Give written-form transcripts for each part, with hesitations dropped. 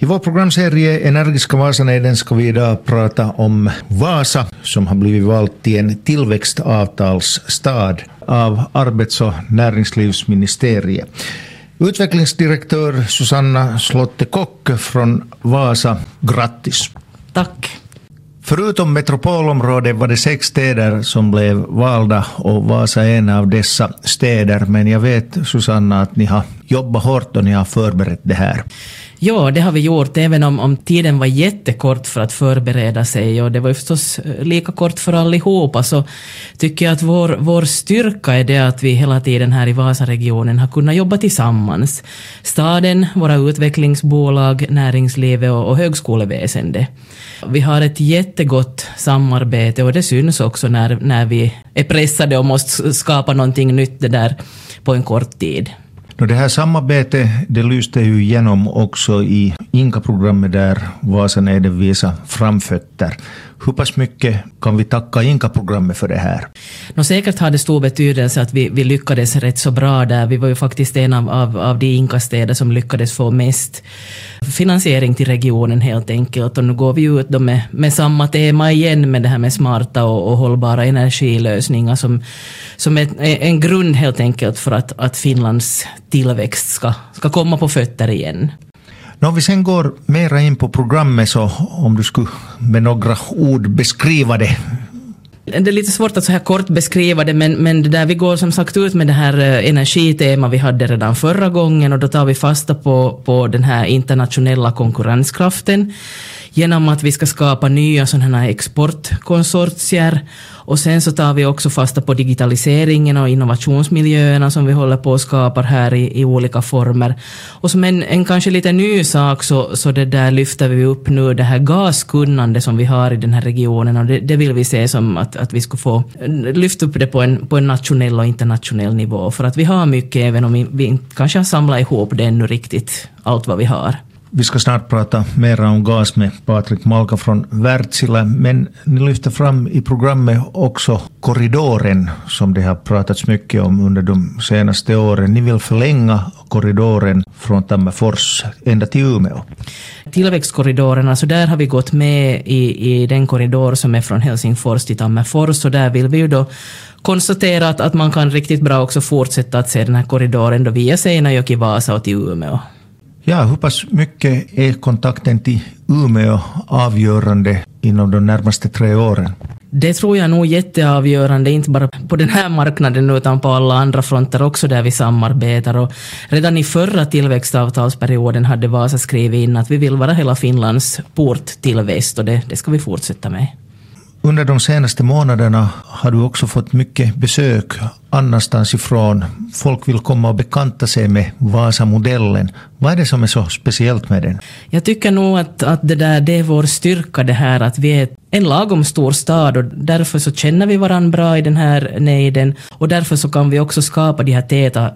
I vår programserie Energiska Vasaneden ska vi idag prata om Vasa som har blivit vald till en tillväxtavtalsstad av Arbets- och näringslivsministeriet. Utvecklingsdirektör Susanna Slotte-Kock från Vasa, grattis. Tack. Förutom metropolområdet var det 6 städer som blev valda och Vasa är en av dessa städer. Men jag vet, Susanna, att ni har jobbat hårt och ni har förberett det här. Ja, det har vi gjort, även om tiden var jättekort för att förbereda sig, och det var ju förstås lika kort för allihopa, så tycker jag att vår styrka är det att vi hela tiden här i Vasaregionen har kunnat jobba tillsammans. Staden, våra utvecklingsbolag, näringslivet och högskoleväsende. Vi har ett jättegott samarbete och det syns också när vi är pressade och måste skapa någonting nytt det där på en kort tid. Det här samarbetet, det lyste ju igenom också i Inka-programmet där Vasaneden visar framfötter. Hur pass mycket kan vi tacka Inka-programmet för det här? Säkert har det stor betydelse att vi lyckades rätt så bra där. Vi var ju faktiskt en av de Inka-städer som lyckades få mest finansiering till regionen helt enkelt. Och nu går vi ut med samma tema igen, med det här med smarta och hållbara energilösningar som är en grund helt enkelt för att Finlands tillväxt ska komma på fötter igen. Om vi sen går mera in på programmet, så om du skulle med några ord beskriva det. Det är lite svårt att så här kort beskriva det, men det där, vi går som sagt ut med det här energitema vi hade redan förra gången, och då tar vi fasta på den här internationella konkurrenskraften genom att vi ska skapa nya sådana här exportkonsortier, och sen så tar vi också fasta på digitaliseringen och innovationsmiljöerna som vi håller på att skapa här i olika former. Och som en kanske lite ny sak så det där lyfter vi upp nu det här gaskunnande som vi har i den här regionen, och det vill vi se som att vi ska få lyfta upp det på en nationell och internationell nivå, för att vi har mycket, även om vi kanske har samlat ihop det ännu riktigt allt vad vi har. Vi ska snart prata mer om gas med Patrik Malka från Wärtsilä, men ni lyfter fram i programmet också korridoren som det har pratats mycket om under de senaste åren. Ni vill förlänga korridoren från Tammerfors ända till Umeå. Tillväxtkorridoren, alltså där har vi gått med i den korridor som är från Helsingfors till Tammerfors, och där vill vi ju då konstatera att man kan riktigt bra också fortsätta att se den här korridoren då via Seinäjoki, Vasa och till Umeå. Ja, hur pass mycket är kontakten till Umeå avgörande inom de närmaste 3 åren? Det tror jag nog jätteavgörande, inte bara på den här marknaden utan på alla andra fronter också där vi samarbetar. Och redan i förra tillväxtavtalsperioden hade Vasa skrivit in att vi vill vara hela Finlands port till väst, och det ska vi fortsätta med. Under de senaste månaderna har du också fått mycket besök annanstans ifrån. Folk vill komma och bekanta sig med Vasa-modellen. Vad är det som är så speciellt med den? Jag tycker nog att det är vår styrka, det här att vi är en lagom stor stad, och därför så känner vi varandra bra i den här nejden, och därför så kan vi också skapa de här täta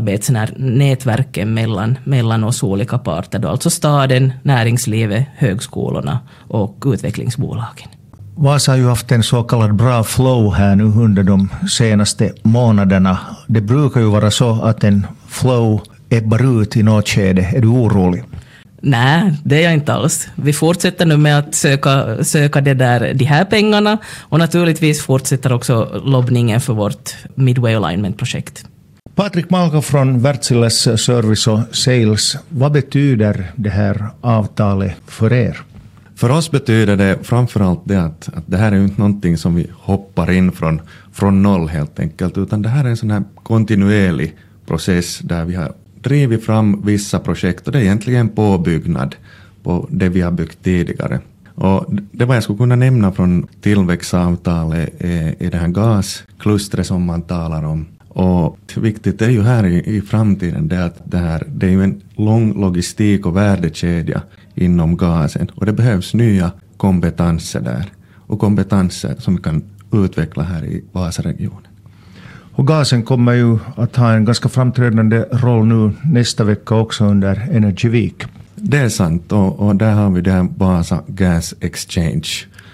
samarbetsnätverken mellan oss olika parter, alltså staden, näringslivet, högskolorna och utvecklingsbolagen. Vasa har ju haft en så kallad bra flow här nu under de senaste månaderna. Det brukar ju vara så att en flow ebbar ut i något skede. Är du orolig? Nej, det är jag inte alls. Vi fortsätter nu med att söka de här pengarna, och naturligtvis fortsätter också lobbningen för vårt Midway Alignment-projekt. Patrik Malka från Wärtsiläs Service och Sales. Vad betyder det här avtalet för er? För oss betyder det framförallt det att det här är ju inte någonting som vi hoppar in från noll helt enkelt, utan det här är en sån här kontinuerlig process där vi har drivit fram vissa projekt, och det är egentligen en påbyggnad på det vi har byggt tidigare. Och det vad jag skulle kunna nämna från tillväxtavtalet är det här gasklustret som man talar om. Och viktigt är ju här i framtiden det att det är ju en lång logistik och värdekedja inom gasen, och det behövs nya kompetenser där, och kompetenser som vi kan utveckla här i Vasaregionen. Och gasen kommer ju att ha en ganska framträdande roll nu nästa vecka också under Energy Week. Det är sant, och där har vi det här Vasa Gas Exchange,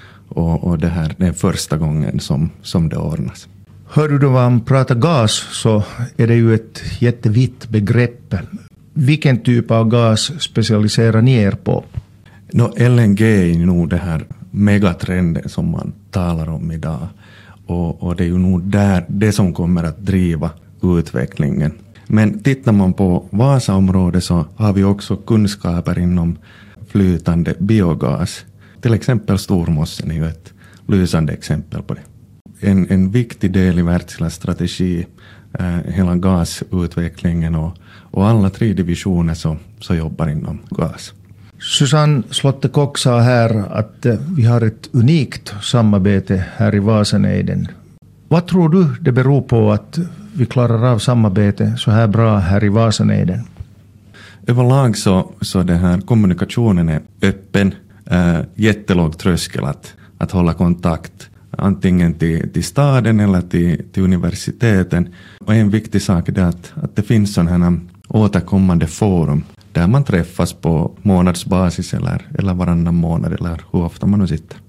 och det här är första gången som det ordnas. Hör du då vad man pratar gas, så är det ju ett jättevitt begrepp. Vilken typ av gas specialiserar ni er på? LNG är nog det här megatrenden som man talar om idag. Och det är ju nog det som kommer att driva utvecklingen. Men tittar man på Vasaområdet så har vi också kunskaper inom flytande biogas. Till exempel Stormossen är ju ett lysande exempel på det. En viktig del i Wärtsiläs strategi, hela gasutvecklingen och alla 3 divisioner så jobbar inom gas. Susanne Slotte-Kock sa här att vi har ett unikt samarbete här i Vasanejden. Vad tror du det beror på att vi klarar av samarbete så här bra här i Vasanejden? Överlag så den här kommunikationen är öppen, jättelåg tröskel att hålla kontakt antingen till staden eller till universiteten. Och en viktig sak är att det finns sådana här återkommande forum där man träffas på månadsbasis eller varannan månad eller hur ofta man nu sitter.